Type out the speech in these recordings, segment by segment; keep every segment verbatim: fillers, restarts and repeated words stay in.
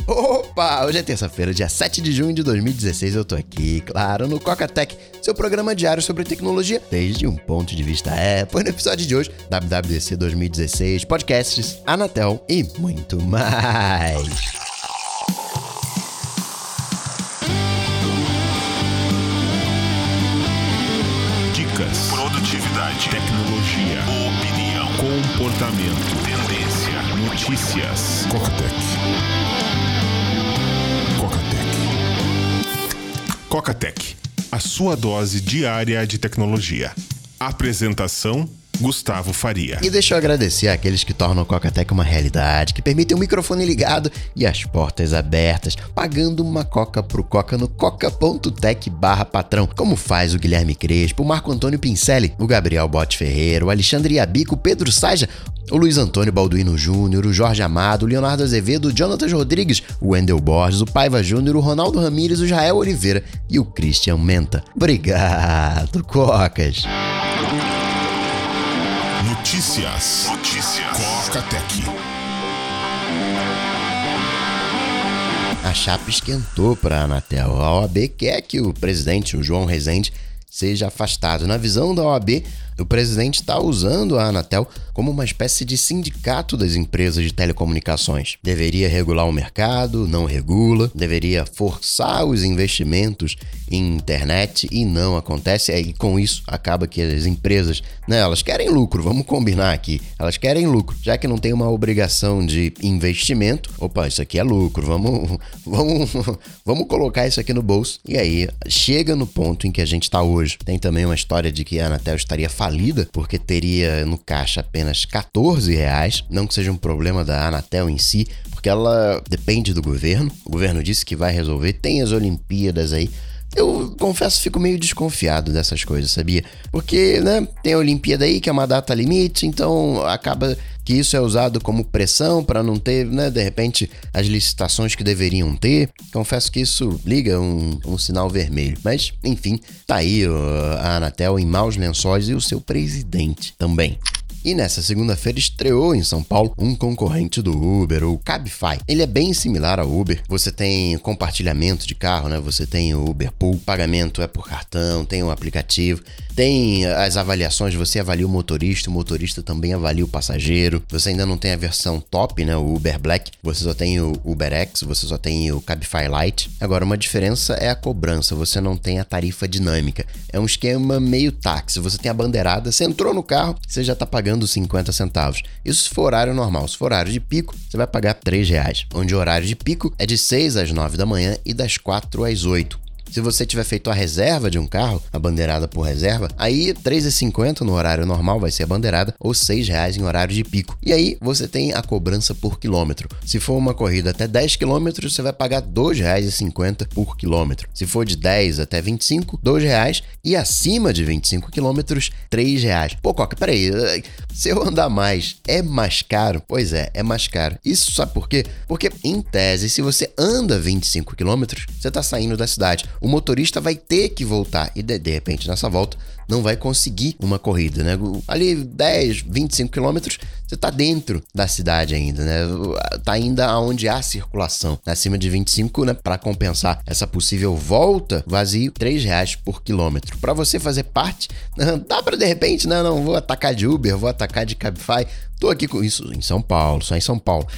Opa, hoje é terça-feira, dia sete de junho de dois mil e dezesseis, eu tô aqui, claro, no Coca-Tech, seu programa diário sobre tecnologia, desde um ponto de vista Apple. No episódio de hoje, W W D C dois mil e dezesseis, podcasts, Anatel e muito mais. Dicas, produtividade, tecnologia, opinião, comportamento, tendência, notícias. Coca-Tech. Coca-Tech. Coca-Tech, a sua dose diária de tecnologia. Apresentação: Gustavo Faria. E deixa eu agradecer àqueles que tornam o Coca-Tech uma realidade, que permitem o microfone ligado e as portas abertas, pagando uma coca pro Coca no coca.tech barra patrão, como faz o Guilherme Crespo, o Marco Antônio Pincelli, o Gabriel Bote Ferreira, o Alexandre Iabico, o Pedro Saja, o Luiz Antônio Balduino Júnior, o Jorge Amado, o Leonardo Azevedo, o Jonatas Rodrigues, o Wendel Borges, o Paiva Júnior, o Ronaldo Ramírez, o Jael Oliveira e o Christian Menta. Obrigado, Cocas! Notícias. Notícias. Coca-Tech. A chapa esquentou para a Anatel. A O A B quer que o presidente, o João Rezende, seja afastado. Na visão da O A B, o presidente está usando a Anatel como uma espécie de sindicato das empresas de telecomunicações. Deveria regular o mercado, não regula. Deveria forçar os investimentos em internet e não acontece. E com isso acaba que as empresas, né, elas querem lucro, vamos combinar aqui. Elas querem lucro, já que não tem uma obrigação de investimento. Opa, isso aqui é lucro, vamos, vamos, vamos colocar isso aqui no bolso. E aí chega no ponto em que a gente está hoje. Tem também uma história de que a Anatel estaria falida, porque teria no caixa apenas quatorze reais, não que seja um problema da Anatel em si, porque ela depende do governo, o governo disse que vai resolver, tem as Olimpíadas aí. Eu confesso, fico meio desconfiado dessas coisas, sabia? Porque, né, tem a Olimpíada aí, que é uma data limite, então acaba que isso é usado como pressão para não ter, né, de repente, as licitações que deveriam ter. Confesso que isso liga um, um sinal vermelho. Mas, enfim, tá aí a Anatel em maus lençóis e o seu presidente também. E nessa segunda-feira estreou em São Paulo um concorrente do Uber, o Cabify. Ele é bem similar ao Uber. Você tem compartilhamento de carro, né? Você tem o Uber Pool, o pagamento é por cartão, tem um aplicativo, tem as avaliações, você avalia o motorista, o motorista também avalia o passageiro. Você ainda não tem a versão top, né? O Uber Black, você só tem o Uber X, você só tem o Cabify Lite. Agora, uma diferença é a cobrança, você não tem a tarifa dinâmica. É um esquema meio táxi, você tem a bandeirada, você entrou no carro, você já tá pagando cinquenta centavos. Isso se for horário normal. Se for horário de pico, você vai pagar três reais. Onde o horário de pico é de seis às nove da manhã e das quatro às oito. Se você tiver feito a reserva de um carro, a bandeirada por reserva, aí três reais e cinquenta centavos no horário normal vai ser a bandeirada, ou seis reais em horário de pico. E aí você tem a cobrança por quilômetro. Se for uma corrida até dez quilômetros, você vai pagar dois reais e cinquenta centavos por quilômetro. Se for de dez até vinte e cinco, dois reais. E acima de vinte e cinco quilômetros, três reais. Pô, Coca, peraí, se eu andar mais, é mais caro? Pois é, é mais caro. Isso sabe por quê? Porque, em tese, se você anda vinte e cinco quilômetros, você tá saindo da cidade. O motorista vai ter que voltar e de, de repente nessa volta não vai conseguir uma corrida, né? Ali dez, vinte e cinco quilômetros, você tá dentro da cidade ainda, né? Tá ainda onde há circulação. Acima de vinte e cinco, né? Para compensar essa possível volta, vazio, três reais por quilômetro. Para você fazer parte, não dá para de repente, não, não, vou atacar de Uber, vou atacar de Cabify. Tô aqui com isso em São Paulo, só em São Paulo.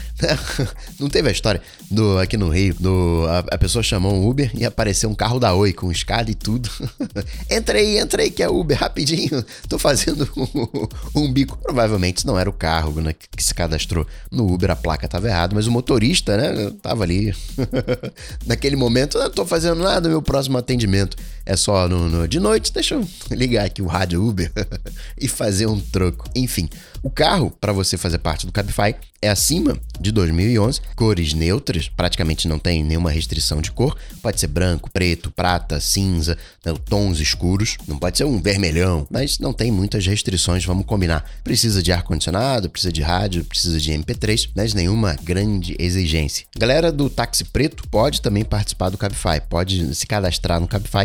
Não teve a história do, aqui no Rio, do, a, a pessoa chamou um Uber e apareceu um carro da Oi com escada e tudo. Entra aí, entra aí que é Uber, rapidinho. Tô fazendo um, um bico. Provavelmente não era o carro, né, que se cadastrou no Uber, a placa tava errada, mas o motorista, né, tava ali. Naquele momento, não tô fazendo nada, meu próximo atendimento é só no, no, de noite, deixa eu ligar aqui o rádio Uber e fazer um troco. Enfim, o carro, para você fazer parte do Cabify, é acima de dois mil e onze, cores neutras, praticamente não tem nenhuma restrição de cor, pode ser branco, preto, prata, cinza, né, tons escuros, não pode ser um vermelhão, mas não tem muitas restrições, vamos combinar. Precisa de ar-condicionado, precisa de rádio, precisa de M P três, mas nenhuma grande exigência. Galera do táxi preto pode também participar do Cabify, pode se cadastrar no Cabify,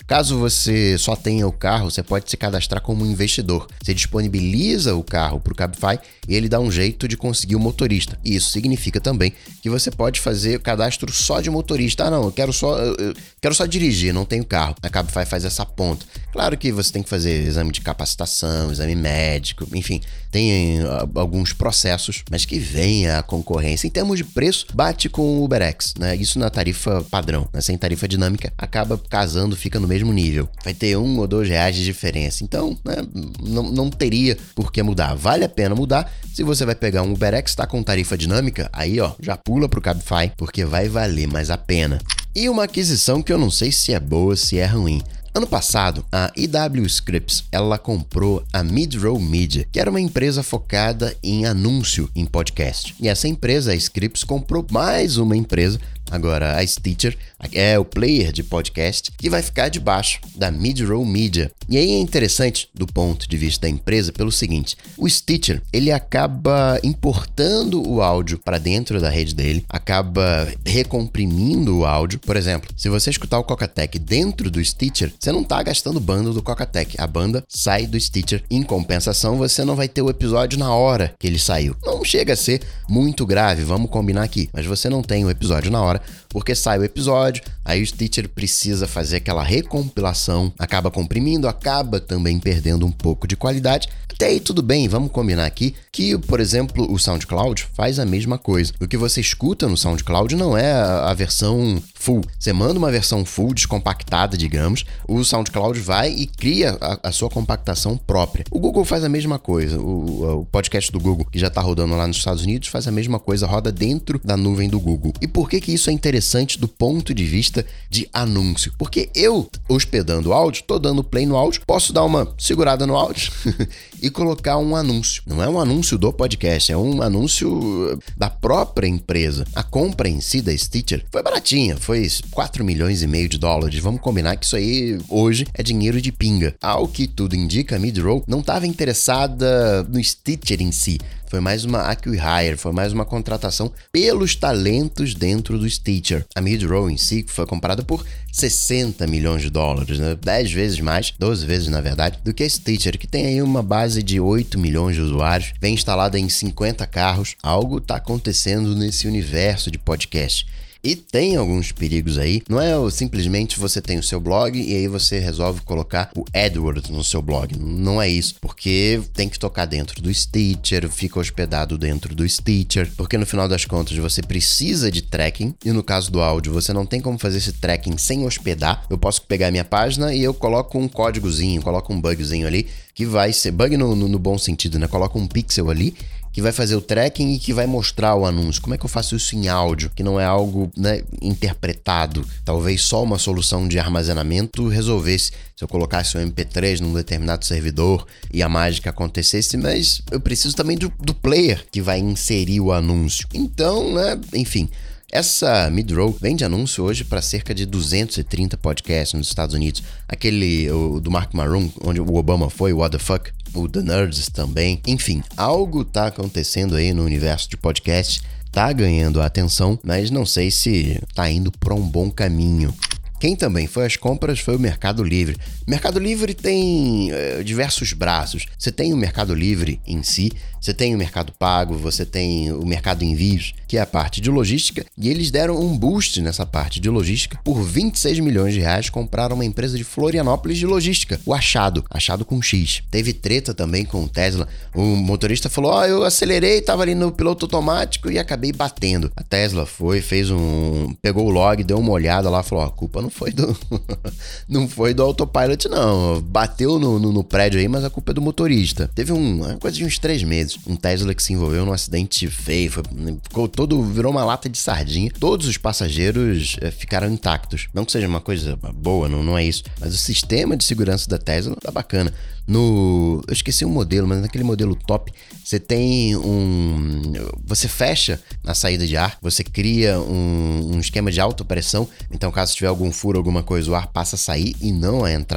Caso você só tenha o carro, você pode se cadastrar como investidor. Você disponibiliza o carro para o Cabify e ele dá um jeito de conseguir o motorista. E isso significa também que você pode fazer o cadastro só de motorista. Ah, não, eu quero só, eu quero só dirigir, não tenho carro. A Cabify faz essa ponta. Claro que você tem que fazer exame de capacitação, exame médico, enfim, tem alguns processos, mas que vem a concorrência. Em termos de preço, bate com o UberX, né? Isso na tarifa padrão, né? Sem tarifa dinâmica, acaba casando, fica no mesmo nível. Vai ter um ou dois reais de diferença. Então, né, não, não teria por que mudar. Vale a pena mudar. Se você vai pegar um UberX, tá com tarifa dinâmica, aí ó, já pula pro Cabify, porque vai valer mais a pena. E uma aquisição que eu não sei se é boa, se é ruim. Ano passado, a E W Scripps, ela comprou a Mid-Row Media, que era uma empresa focada em anúncio em podcast. E essa empresa, a Scripps, comprou mais uma empresa, agora a Stitcher, é o player de podcast, que vai ficar debaixo da Mid-Row Media. E aí é interessante, do ponto de vista da empresa, pelo seguinte: o Stitcher, ele acaba importando o áudio para dentro da rede dele, acaba recomprimindo o áudio. Por exemplo, se você escutar o Coca-Tech dentro do Stitcher, você não está gastando banda do Coca-Tech. A banda sai do Stitcher. Em compensação, você não vai ter o episódio na hora que ele saiu. Não chega a ser muito grave, vamos combinar aqui, mas você não tem o episódio na hora, porque sai o episódio, aí o Stitcher precisa fazer aquela recompilação, acaba comprimindo, acaba também perdendo um pouco de qualidade. Até aí tudo bem, vamos combinar aqui que, por exemplo, o SoundCloud faz a mesma coisa. O que você escuta no SoundCloud não é a versão full. Você manda uma versão full, descompactada, digamos, o SoundCloud vai e cria a, a sua compactação própria. O Google faz a mesma coisa. O, o podcast do Google, que já está rodando lá nos Estados Unidos, faz a mesma coisa, roda dentro da nuvem do Google. E por que que isso é interessante do ponto de vista de anúncio? Porque eu, hospedando o áudio, tô dando play no áudio, posso dar uma segurada no áudio e colocar um anúncio. Não é um anúncio do podcast, é um anúncio da própria empresa. A compra em si da Stitcher foi baratinha, foi quatro milhões e meio de dólares. Vamos combinar que isso aí hoje é dinheiro de pinga. Ao que tudo indica, a Mid-Row não estava interessada no Stitcher em si. Foi mais uma acqui-hire, foi mais uma contratação pelos talentos dentro do Stitcher. A Mid-Row em si foi comprada por sessenta milhões de dólares, né? dez vezes mais, doze vezes na verdade, do que a Stitcher, que tem aí uma base de oito milhões de usuários, vem instalada em cinquenta carros. Algo está acontecendo nesse universo de podcast. E tem alguns perigos aí, não é simplesmente você tem o seu blog e aí você resolve colocar o AdWords no seu blog, não é isso, porque tem que tocar dentro do Stitcher, fica hospedado dentro do Stitcher, porque no final das contas você precisa de tracking, e no caso do áudio você não tem como fazer esse tracking sem hospedar. Eu posso pegar a minha página e eu coloco um códigozinho, coloco um bugzinho ali, que vai ser, bug no, no, no bom sentido, né, coloco um pixel ali, que vai fazer o tracking e que vai mostrar o anúncio. Como é que eu faço isso em áudio? Que não é algo, né, interpretado. Talvez só uma solução de armazenamento resolvesse. Se eu colocasse um M P três num determinado servidor e a mágica acontecesse, mas eu preciso também do, do player que vai inserir o anúncio. Então, né, enfim... Essa Mid-Row vende anúncio hoje para cerca de duzentos e trinta podcasts nos Estados Unidos. Aquele o, do Mark Maron, onde o Obama foi, o What the Fuck, o The Nerds também. Enfim, algo tá acontecendo aí no universo de podcast, tá ganhando a atenção, mas não sei se tá indo para um bom caminho. Quem também foi às compras foi o Mercado Livre. O Mercado Livre tem uh, diversos braços. Você tem o Mercado Livre em si, você tem o Mercado Pago, você tem o Mercado Envios, que é a parte de logística, e eles deram um boost nessa parte de logística. Por vinte e seis milhões de reais, compraram uma empresa de Florianópolis de logística, o Achado, Achado com X. Teve treta também com o Tesla. O motorista falou, ó, oh, eu acelerei, tava ali no piloto automático e acabei batendo. A Tesla foi, fez um... pegou o log, deu uma olhada lá, falou, ó, oh, a culpa não Não foi do não foi do autopilot, não. Bateu no, no, no prédio aí, mas a culpa é do motorista. Teve um, uma coisa de uns três meses. Um Tesla que se envolveu num acidente feio. Foi, ficou todo, virou uma lata de sardinha. Todos os passageiros é, ficaram intactos. Não que seja uma coisa boa, não, não é isso. Mas o sistema de segurança da Tesla tá bacana. No... Eu esqueci o modelo, mas naquele modelo top, você tem um... Você fecha a saída de ar, você cria um, um esquema de alta pressão, então caso tiver algum furo, alguma coisa, o ar passa a sair e não a entrar.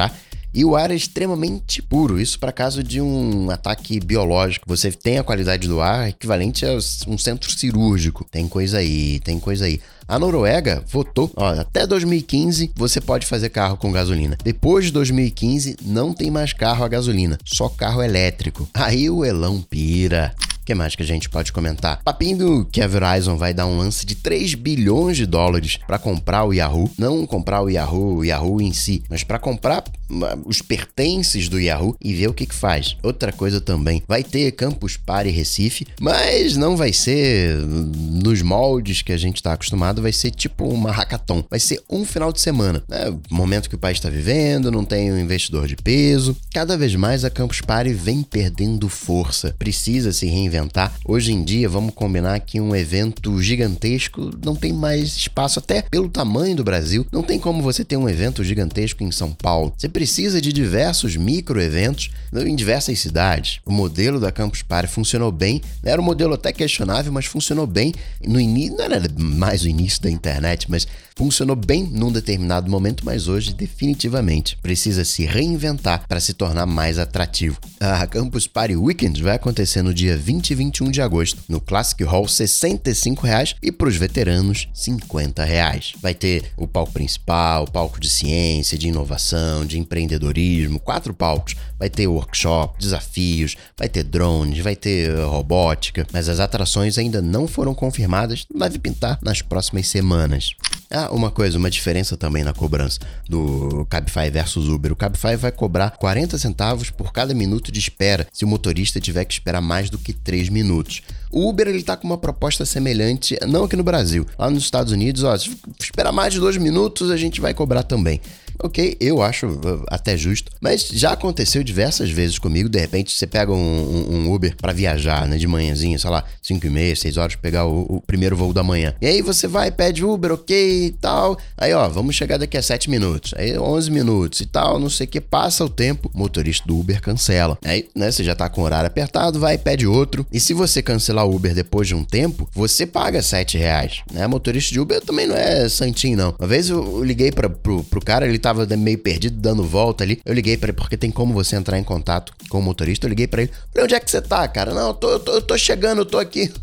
e o ar é extremamente puro. Isso para caso de um ataque biológico. Você tem a qualidade do ar equivalente a um centro cirúrgico. Tem coisa aí, tem coisa aí. A Noruega votou, ó, até dois mil e quinze você pode fazer carro com gasolina. Depois de dois mil e quinze não tem mais carro a gasolina, só carro elétrico. Aí o Elão pira. O que mais que a gente pode comentar? Papinho que a Verizon vai dar um lance de três bilhões de dólares para comprar o Yahoo. Não comprar o Yahoo, o Yahoo em si, mas para comprar os pertences do Yahoo e ver o que que faz. Outra coisa também, vai ter Campus Party Recife, mas não vai ser nos moldes que a gente está acostumado, vai ser tipo uma hackathon. Vai ser um final de semana, né? O momento que o país está vivendo, não tem um investidor de peso. Cada vez mais a Campus Party vem perdendo força. Precisa se reinventar. Inventar. Hoje em dia, vamos combinar que um evento gigantesco não tem mais espaço, até pelo tamanho do Brasil. Não tem como você ter um evento gigantesco em São Paulo. Você precisa de diversos micro-eventos em diversas cidades. O modelo da Campus Party funcionou bem. Era um modelo até questionável, mas funcionou bem. No início, não era mais o início da internet, mas funcionou bem num determinado momento, mas hoje definitivamente precisa se reinventar para se tornar mais atrativo. A Campus Party Weekend vai acontecer no dia vinte e vinte e um de agosto, no Classic Hall, sessenta e cinco reais, e para os veteranos, cinquenta reais. Vai ter o palco principal, o palco de ciência, de inovação, de empreendedorismo, quatro palcos. Vai ter workshop, desafios, vai ter drones, vai ter robótica, mas as atrações ainda não foram confirmadas, deve pintar nas próximas semanas. Ah, uma coisa, uma diferença também na cobrança do Cabify versus Uber. O Cabify vai cobrar quarenta centavos por cada minuto de espera, se o motorista tiver que esperar mais do que três minutos. O Uber, ele tá com uma proposta semelhante, não aqui no Brasil. Lá nos Estados Unidos, ó, se esperar mais de dois minutos, a gente vai cobrar também. Ok, eu acho uh, até justo, mas já aconteceu diversas vezes comigo. De repente você pega um, um, um Uber pra viajar, né, de manhãzinha, sei lá, cinco e meia, seis horas, pegar o, o primeiro voo da manhã. E aí você vai, pede Uber, ok e tal. Aí ó, vamos chegar daqui a sete minutos, aí onze minutos e tal, não sei o que, passa o tempo, o motorista do Uber cancela. Aí, né, você já tá com o horário apertado, vai, pede outro. E se você cancelar o Uber depois de um tempo, você paga sete reais, né? Motorista de Uber também não é santinho, não. Uma vez eu, eu liguei pra, pro, pro cara, ele tava meio perdido, dando volta ali. Eu liguei pra ele, porque tem como você entrar em contato com o motorista. Eu liguei pra ele. Falei, onde é que você tá, cara? Não, eu tô, eu tô, eu tô chegando, eu tô aqui.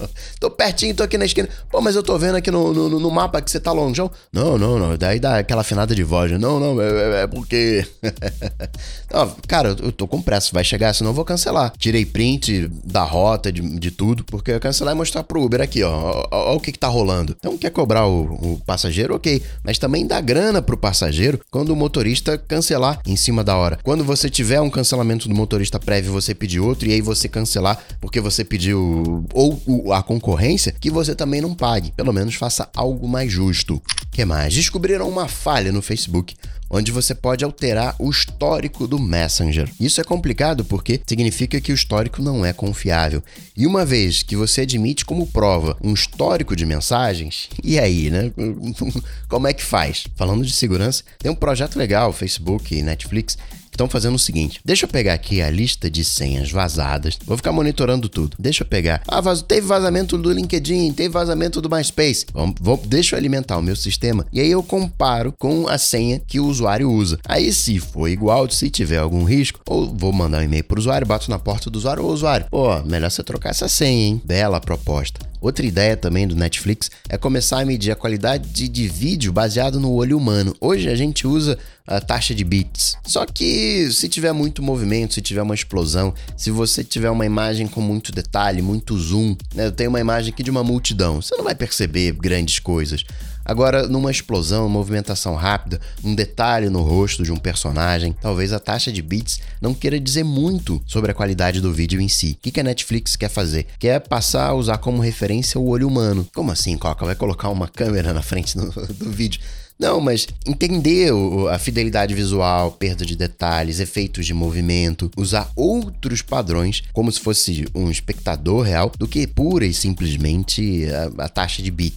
Tô pertinho, tô aqui na esquina. Pô, mas eu tô vendo aqui no, no, no mapa que você tá longeão. Não, não, não. Daí dá aquela afinada de voz. Não, não, é, é porque... não, cara, eu tô com pressa. Vai chegar, senão eu vou cancelar. Tirei print da rota, de, de tudo, porque eu ia cancelar e mostrar pro Uber aqui, ó. Ó, ó, ó o que que tá rolando. Então, quer cobrar o, o passageiro? Ok. Mas também dá grana pro passageiro quando o motorista cancelar em cima da hora. Quando você tiver um cancelamento do motorista prévio, você pedir outro, e aí você cancelar porque você pediu ou a concorrência, que você também não pague. Pelo menos faça algo mais justo. O que mais? Descobriram uma falha no Facebook, onde você pode alterar o histórico do Messenger. Isso é complicado porque significa que o histórico não é confiável. E uma vez que você admite como prova um histórico de mensagens, e aí, né? Como é que faz? Falando de segurança, tem um projeto legal, Facebook e Netflix, estão fazendo o seguinte, deixa eu pegar aqui a lista de senhas vazadas, vou ficar monitorando tudo, deixa eu pegar, ah, vaz... teve vazamento do LinkedIn, teve vazamento do MySpace, vamos, vou... deixa eu alimentar o meu sistema, e aí eu comparo com a senha que o usuário usa. Aí se for igual, se tiver algum risco, ou vou mandar um e-mail pro usuário, bato na porta do usuário, ô usuário, pô, melhor você trocar essa senha, hein? Bela proposta. Outra ideia também do Netflix é começar a medir a qualidade de, de vídeo baseado no olho humano. Hoje a gente usa a taxa de bits. Só que se tiver muito movimento, se tiver uma explosão, se você tiver uma imagem com muito detalhe, muito zoom, né? Eu tenho uma imagem aqui de uma multidão, você não vai perceber grandes coisas. Agora, numa explosão, movimentação rápida, um detalhe no rosto de um personagem, talvez a taxa de bits não queira dizer muito sobre a qualidade do vídeo em si. O que a Netflix quer fazer? Quer passar a usar como referência o olho humano. Como assim, Coca? Vai colocar uma câmera na frente do, do vídeo? Não, mas entender a fidelidade visual, perda de detalhes, efeitos de movimento, usar outros padrões como se fosse um espectador real do que pura e simplesmente a, a taxa de bits.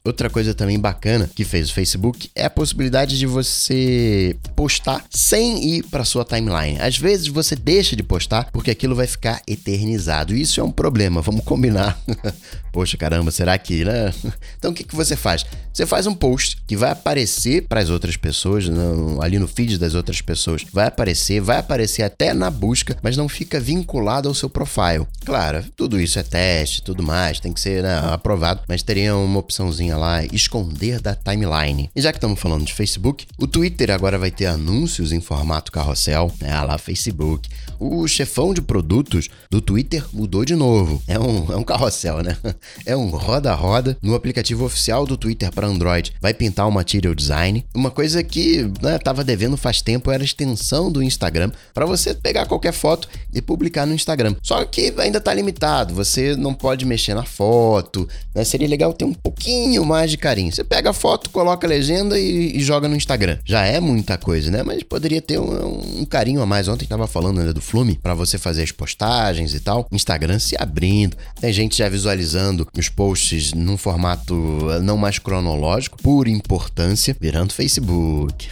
Outra coisa também bacana que fez o Facebook é a possibilidade de você postar sem ir para sua timeline. Às vezes você deixa de postar porque aquilo vai ficar eternizado. E isso é um problema, vamos combinar. Poxa, caramba, será que, né? Então o que, que você faz? Você faz um post que vai aparecer para as outras pessoas, no, ali no feed das outras pessoas. Vai aparecer, vai aparecer até na busca, mas não fica vinculado ao seu profile. Claro, tudo isso é teste, tudo mais, tem que ser, né, aprovado, mas teria uma opçãozinha lá, esconder da timeline. E já que estamos falando de Facebook, o Twitter agora vai ter anúncios em formato carrossel. Ah lá, Facebook. O chefão de produtos do Twitter mudou de novo. É um, é um carrossel, né? É um roda-roda no aplicativo oficial do Twitter para Android. Vai pintar o Material Design. Uma coisa que, né, tava devendo faz tempo era a extensão do Instagram para você pegar qualquer foto e publicar no Instagram. Só que ainda tá limitado. Você não pode mexer na foto, né? Seria legal ter um pouquinho mais de carinho. Você pega a foto, coloca a legenda e, e joga no Instagram. Já é muita coisa, né? Mas poderia ter um, um carinho a mais. Ontem tava falando ainda do Flume, para você fazer as postagens e tal. Instagram se abrindo. Tem gente já visualizando os posts num formato não mais cronológico, por importância, virando Facebook.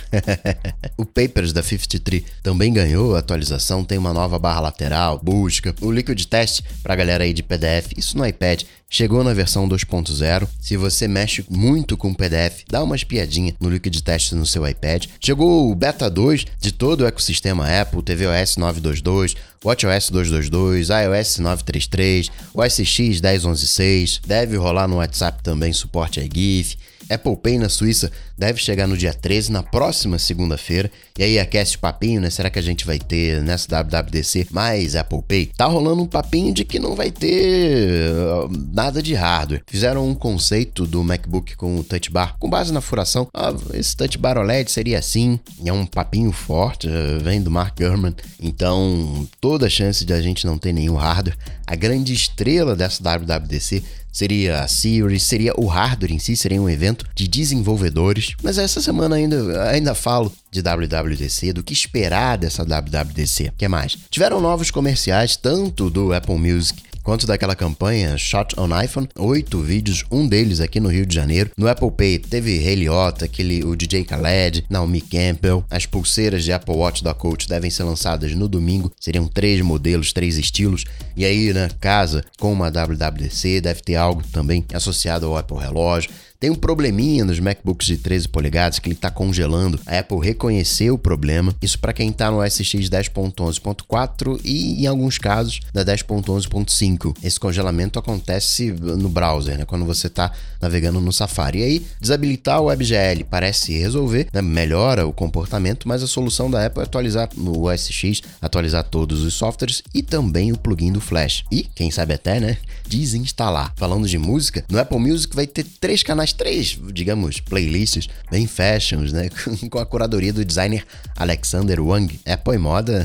O Papers da cinquenta e três também ganhou atualização, tem uma nova barra lateral, busca. O Liquid Test pra galera aí de P D F, isso no iPad, chegou na versão dois ponto zero. Se você mexe muito com P D F, dá uma espiadinha no Liquid Test no seu iPad. Chegou o Beta dois de todo o ecossistema Apple, tvOS nove ponto vinte e dois, watchOS dois ponto vinte e dois, iOS nove ponto trinta e três, O S X dez ponto onze ponto seis, deve rolar no WhatsApp também suporte a GIF. Apple Pay na Suíça deve chegar no dia treze, na próxima segunda-feira. E aí aquece o papinho, né? Será que a gente vai ter nessa W W D C mais Apple Pay? Tá rolando um papinho de que não vai ter uh, nada de hardware. Fizeram um conceito do MacBook com o Touch Bar, com base na furação. Ah, esse Touch Bar O L E D seria assim. E é um papinho forte, uh, vem do Mark Gurman. Então, toda a chance de a gente não ter nenhum hardware. A grande estrela dessa W W D C seria a Siri, seria o hardware em si, seria um evento de desenvolvedores. Mas essa semana ainda, ainda falo de W W D C, do que esperar dessa W W D C. O que mais? Tiveram novos comerciais, tanto do Apple Music quanto daquela campanha Shot on iPhone, oito vídeos, um deles aqui no Rio de Janeiro. No Apple Pay teve Ray Liotta, aquele, o D J Khaled, Naomi Campbell. As pulseiras de Apple Watch da Coach devem ser lançadas no domingo, seriam três modelos, três estilos. E aí, né, casa com uma W W D C, deve ter algo também associado ao Apple Relógio. Tem um probleminha nos MacBooks de treze polegadas que ele está congelando. A Apple reconheceu o problema. Isso para quem está no O S X dez ponto onze ponto quatro e, em alguns casos, da dez ponto onze ponto cinco. Esse congelamento acontece no browser, né? Quando você está navegando no Safari. E aí, desabilitar o WebGL parece resolver, né? Melhora o comportamento, mas a solução da Apple é atualizar no O S X, atualizar todos os softwares e também o plugin do Flash. E, quem sabe até, né, desinstalar. Falando de música, no Apple Music vai ter três canais, três, digamos, playlists bem fashions, né? Com a curadoria do designer Alexander Wang. Apple e moda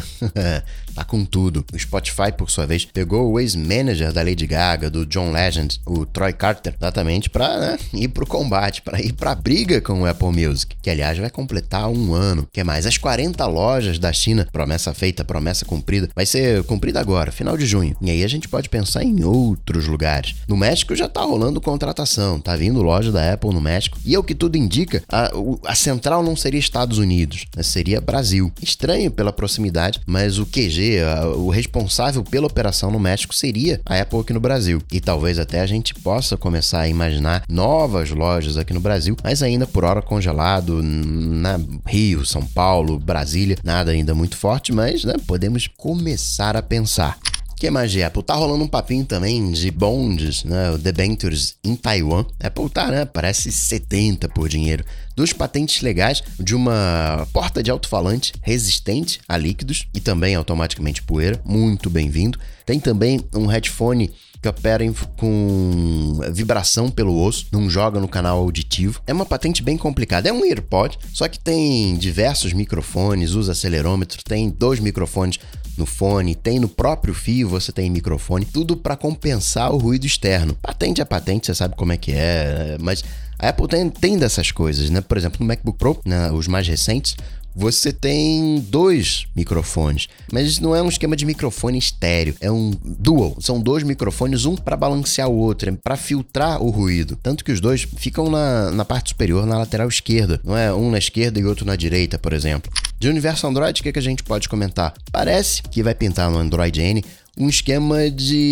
tá com tudo. O Spotify, por sua vez, pegou o ex-manager da Lady Gaga, do John Legend, o Troy Carter, exatamente para, né, ir pro combate, para ir pra briga com o Apple Music, que aliás vai completar um ano. Que mais? As quarenta lojas da China, promessa feita, promessa cumprida, vai ser cumprida agora, final de junho. E aí a gente pode pensar em outros lugares. No México já tá rolando contratação, tá vindo loja da Apple no México, e é o que tudo indica, a, a central não seria Estados Unidos, né? Seria Brasil. Estranho pela proximidade, mas o Q G, a, o responsável pela operação no México seria a Apple aqui no Brasil. E talvez até a gente possa começar a imaginar novas lojas aqui no Brasil, mas ainda por hora congelado na Rio, São Paulo, Brasília, nada ainda muito forte, mas, né, podemos começar a pensar. O que mais de Apple? Tá rolando um papinho também de bonds, né? O debentures em Taiwan. Apple tá, né? Parece setenta por dinheiro. Duas patentes legais de uma porta de alto-falante resistente a líquidos e também automaticamente poeira. Muito bem-vindo. Tem também um headphone que opera com vibração pelo osso, não joga no canal auditivo. É uma patente bem complicada. É um AirPod, só que tem diversos microfones, usa acelerômetro, tem dois microfones no fone, tem no próprio fio, você tem microfone, tudo para compensar o ruído externo. Patente é patente, você sabe como é que é, mas a Apple tem, tem dessas coisas, né? Por exemplo, no MacBook Pro, né, os mais recentes, você tem dois microfones, mas não é um esquema de microfone estéreo, é um dual. São dois microfones, um para balancear o outro, para filtrar o ruído. Tanto que os dois ficam na, na parte superior, na lateral esquerda. Não é um na esquerda e outro na direita, por exemplo. De universo Android, o que, que a gente pode comentar? Parece que vai pintar no Android N um esquema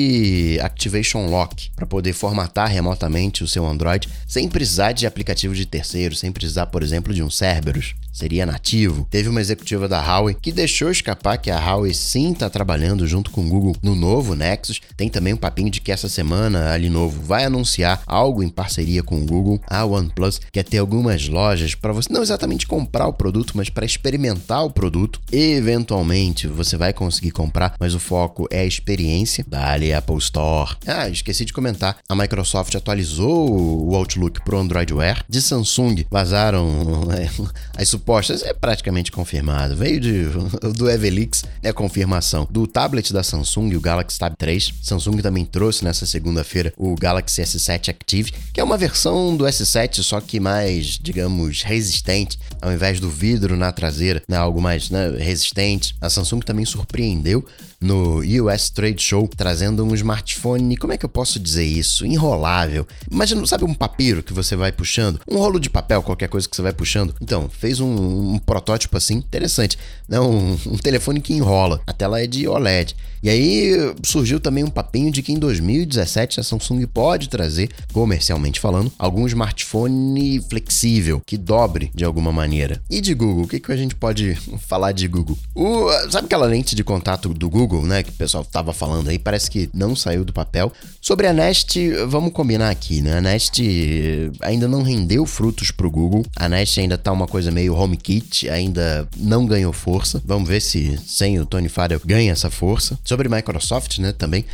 de Activation Lock para poder formatar remotamente o seu Android sem precisar de aplicativo de terceiro, sem precisar, por exemplo, de um Cerberus. Seria nativo. Teve uma executiva da Huawei que deixou escapar que a Huawei sim está trabalhando junto com o Google no novo Nexus. Tem também um papinho de que essa semana a Lenovo vai anunciar algo em parceria com o Google. A OnePlus quer ter algumas lojas para você não exatamente comprar o produto, mas para experimentar o produto. Eventualmente você vai conseguir comprar, mas o foco é a experiência. Dali Apple Store. Ah, esqueci de comentar. A Microsoft atualizou o Outlook para o Android Wear. De Samsung vazaram é, as supostas, é praticamente confirmado. Veio de, do Evelix, é confirmação. Do tablet da Samsung, o Galaxy Tab três. Samsung também trouxe nessa segunda-feira o Galaxy S sete Active, que é uma versão do S sete, só que mais, digamos, resistente. Ao invés do vidro na traseira, né, algo mais né, resistente. A Samsung também surpreendeu no U S Trade Show, trazendo um smartphone, como é que eu posso dizer isso? Enrolável. Imagina, sabe um papiro que você vai puxando? Um rolo de papel, qualquer coisa que você vai puxando. Então, fez um, um protótipo assim, interessante. Né? Um, um telefone que enrola. A tela é de O L E D. E aí surgiu também um papinho de que em dois mil e dezessete a Samsung pode trazer, comercialmente falando, algum smartphone flexível, que dobre de alguma maneira. E de Google, o que, que a gente pode falar de Google? O, sabe aquela lente de contato do Google, né, que o pessoal tava falando aí, parece que não saiu do papel. Sobre a Nest, vamos combinar aqui, né? A Nest ainda não rendeu frutos pro Google. A Nest ainda tá uma coisa meio HomeKit, ainda não ganhou força. Vamos ver se sem o Tony Fadell ganha essa força. Sobre Microsoft, né, também,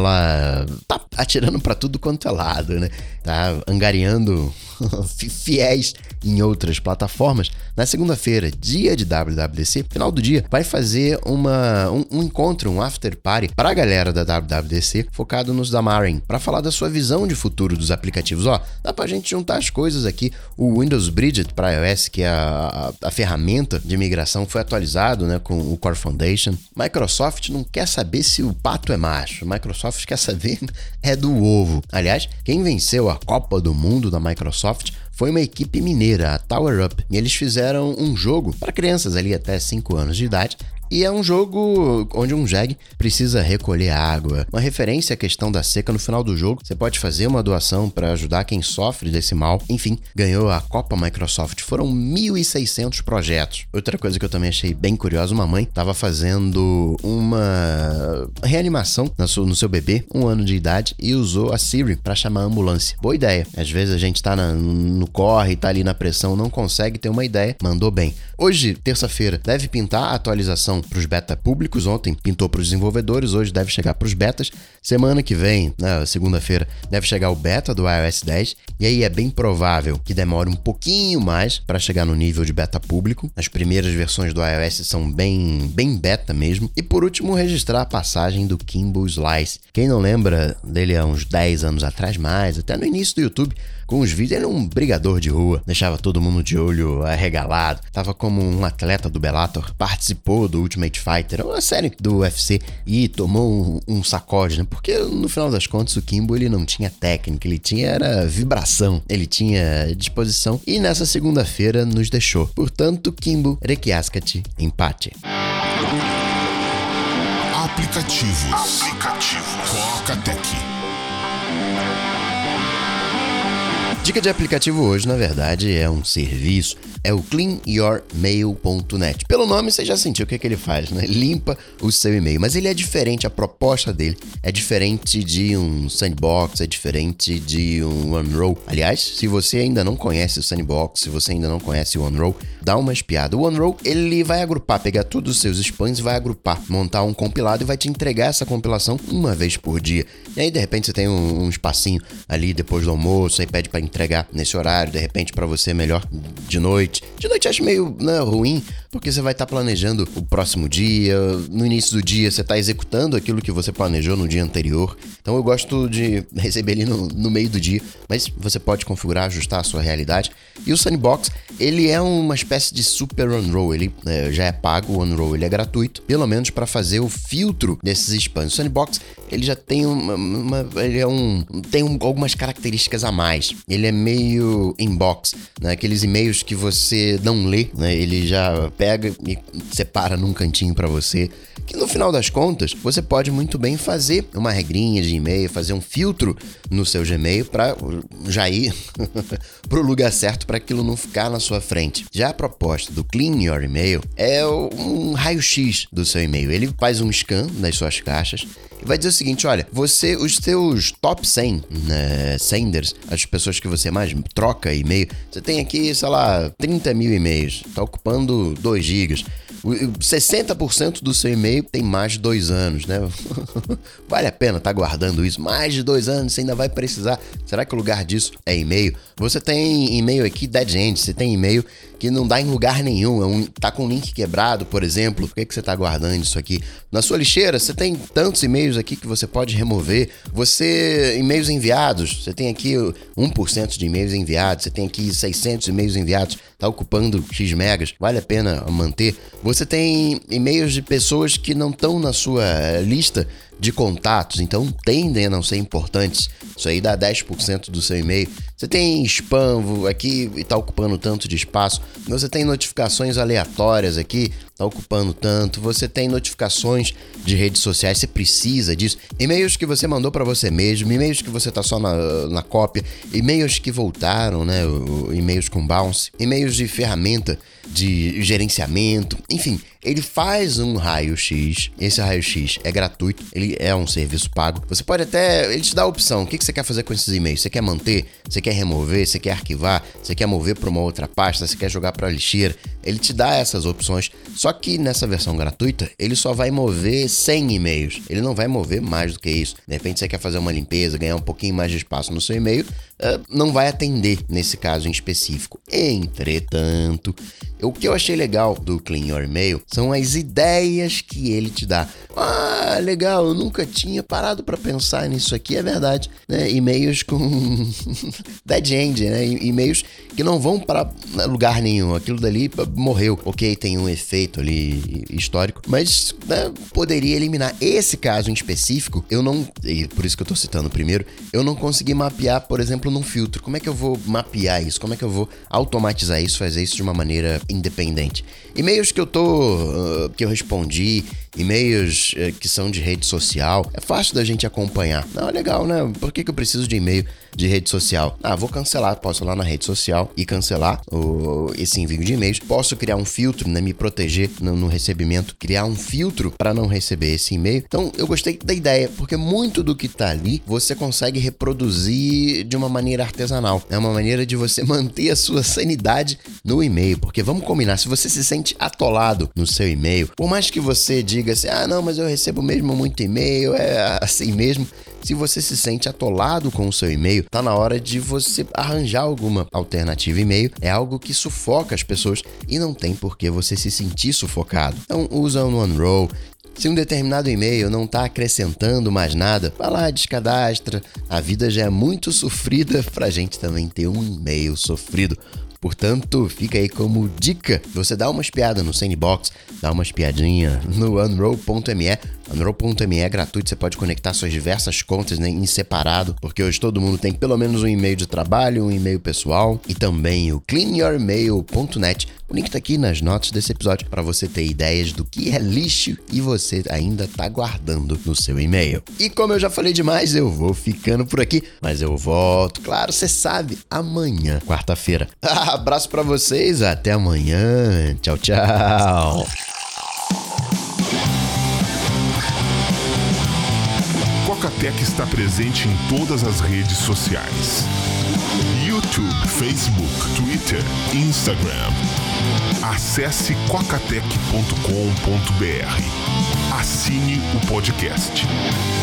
ela tá atirando pra tudo quanto é lado, né? Tá angariando fiéis em outras plataformas. Na segunda-feira, dia de W W D C, final do dia, vai fazer uma, um, um encontro, um after party para a galera da W W D C, focado nos Xamarin, para falar da sua visão de futuro dos aplicativos. Ó, dá pra gente juntar as coisas aqui. O Windows Bridget para iOS, que é a, a, a ferramenta de migração, foi atualizado, né, com o Core Foundation. Microsoft não quer saber se o pato é macho. Microsoft quer saber é do ovo. Aliás, quem venceu a Copa do Mundo da Microsoft foi uma equipe mineira, a Tower Up, e eles fizeram um jogo para crianças ali até cinco anos de idade. E é um jogo onde um jegue precisa recolher água. Uma referência à questão da seca no final do jogo. Você pode fazer uma doação para ajudar quem sofre desse mal. Enfim, ganhou a Copa Microsoft. Foram mil e seiscentos projetos. Outra coisa que eu também achei bem curiosa, uma mãe estava fazendo uma reanimação no seu bebê, um ano de idade, e usou a Siri para chamar a ambulância. Boa ideia. Às vezes a gente tá na, no corre, tá ali na pressão, não consegue ter uma ideia. Mandou bem. Hoje, terça-feira, deve pintar a atualização para os beta públicos. Ontem pintou para os desenvolvedores, hoje deve chegar para os betas. Semana que vem, na segunda-feira, deve chegar o beta do iOS dez, e aí é bem provável que demore um pouquinho mais para chegar no nível de beta público. As primeiras versões do iOS são bem, bem beta mesmo. E por último, registrar a passagem do Kimball Slice. Quem não lembra dele há uns dez anos atrás, mais, até no início do YouTube, com os vídeos, ele era um brigador de rua, deixava todo mundo de olho arregalado, tava como um atleta do Bellator, participou do Ultimate Fighter, uma série do U F C, e tomou um, um sacode, né? Porque no final das contas o Kimball ele não tinha técnica, ele tinha era vibração, ele tinha disposição, e nessa segunda-feira nos deixou. Portanto, Kimball, requiascati, empate. Aplicativos. Aplicativos. Coca-Tech. Dica de aplicativo hoje, na verdade, é um serviço. É o clean your mail ponto net. Pelo nome, você já sentiu o que, é que ele faz, né? Limpa o seu e-mail. Mas ele é diferente, a proposta dele é diferente de um Sandbox, é diferente de um OneRow. Aliás, se você ainda não conhece o Sandbox, se você ainda não conhece o OneRow, dá uma espiada. O OneRow, ele vai agrupar, pegar todos os seus spams e vai agrupar, montar um compilado e vai te entregar essa compilação uma vez por dia. E aí, de repente, você tem um, um espacinho ali depois do almoço, aí pede para entregar nesse horário, de repente para você é melhor de noite. De noite eu acho meio, né, ruim, porque você vai estar tá planejando o próximo dia, no início do dia você está executando aquilo que você planejou no dia anterior. Então eu gosto de receber ali no, no meio do dia, mas você pode configurar, ajustar a sua realidade. E o Sunnybox, ele é uma espécie de super Unroll, ele é, já é pago, o Unroll ele é gratuito, pelo menos para fazer o filtro desses spams. O Sunnybox, ele já tem uma, uma ele é um, tem um, algumas características a mais. Ele é meio inbox, né? Aqueles e-mails que você não lê, né? Ele já pega e separa num cantinho para você, que no final das contas, você pode muito bem fazer uma regrinha de e-mail, fazer um filtro no seu Gmail para já ir pro lugar certo para aquilo não ficar na sua frente. Já a proposta do Clean Your Email é um raio-x do seu e-mail. Ele faz um scan das suas caixas e vai dizer o seguinte, olha, você, os seus top cem né, senders, as pessoas que você mais troca e-mail, você tem aqui, sei lá, trinta mil e-mails, tá ocupando dois gigas. sessenta por cento do seu e-mail tem mais de dois anos, né? Vale a pena estar tá guardando isso? Mais de dois anos, você ainda vai precisar. Será que o lugar disso é e-mail? Você tem e-mail aqui dead end, você tem e-mail que não dá em lugar nenhum, é um, tá com um link quebrado, por exemplo. Por que, que você tá guardando isso aqui? Na sua lixeira, você tem tantos e-mails aqui que você pode remover. Você, e-mails enviados, você tem aqui um por cento de e-mails enviados, você tem aqui seiscentos e-mails enviados, tá ocupando X megas, vale a pena manter. Você tem e-mails de pessoas que não estão na sua lista de contatos, então tendem a não ser importantes. Isso aí dá dez por cento do seu e-mail. Você tem spam aqui e está ocupando tanto de espaço. Você tem notificações aleatórias aqui, está ocupando tanto. Você tem notificações de redes sociais, você precisa disso. E-mails que você mandou para você mesmo, e-mails que você está só na, na cópia, e-mails que voltaram, né? E-mails com bounce, e-mails de ferramenta de gerenciamento, enfim, ele faz um raio-x. Esse raio-x é gratuito, ele é um serviço pago. Você pode até, ele te dá a opção, o que você quer fazer com esses e-mails? Você quer manter? Você quer remover? Você quer arquivar? Você quer mover para uma outra pasta? Você quer jogar para a lixeira? Ele te dá essas opções, só que nessa versão gratuita, ele só vai mover cem e-mails, ele não vai mover mais do que isso. De repente você quer fazer uma limpeza, ganhar um pouquinho mais de espaço no seu e-mail, não vai atender nesse caso em específico. Entretanto, o que eu achei legal do Clean Your Email são as ideias que ele te dá. Ah, legal, eu nunca tinha parado para pensar nisso aqui, é verdade, né? E-mails com dead end, né? E-mails que não vão para lugar nenhum, aquilo dali morreu. Ok, tem um efeito ali histórico, mas né, poderia eliminar. Esse caso em específico, eu não, e por isso que eu tô citando primeiro, eu não consegui mapear, por exemplo, num filtro. Como é que eu vou mapear isso? Como é que eu vou automatizar isso, fazer isso de uma maneira independente? E-mails que eu tô, uh, que eu respondi, e-mails uh, que são de rede social, é fácil da gente acompanhar. Não, é legal, né? Por que que eu preciso de e-mail de rede social? Ah, vou cancelar, posso ir lá na rede social e cancelar o, esse envio de e-mails. Posso criar um filtro, né? Me proteger no, no recebimento, criar um filtro para não receber esse e-mail. Então, eu gostei da ideia, porque muito do que tá ali, você consegue reproduzir de uma maneira artesanal. É uma maneira de você manter a sua sanidade no e-mail, porque vamos combinar, se você se sente atolado no seu e-mail, por mais que você diga assim, ah, não, mas eu recebo mesmo muito e-mail, é assim mesmo. Se você se sente atolado com o seu e-mail, tá na hora de você arranjar alguma alternativa e-mail. É algo que sufoca as pessoas e não tem por que você se sentir sufocado. Então, usa no Unroll. Se um determinado e-mail não está acrescentando mais nada, vai lá, descadastra. A vida já é muito sofrida pra gente também ter um e-mail sofrido. Portanto, fica aí como dica, você dá uma espiada no Sandbox, dá uma espiadinha no unroll ponto me. unroll ponto me é gratuito, você pode conectar suas diversas contas, né, em separado, porque hoje todo mundo tem pelo menos um e-mail de trabalho, um e-mail pessoal e também o clean your mail ponto net. O link tá aqui nas notas desse episódio para você ter ideias do que é lixo e você ainda tá guardando no seu e-mail. E como eu já falei demais, eu vou ficando por aqui, mas eu volto, claro, você sabe, amanhã, quarta-feira. Abraço para vocês, até amanhã. Tchau, tchau. Quacatec está presente em todas as redes sociais: YouTube, Facebook, Twitter, Instagram. Acesse quacatec ponto com ponto br. Assine o podcast.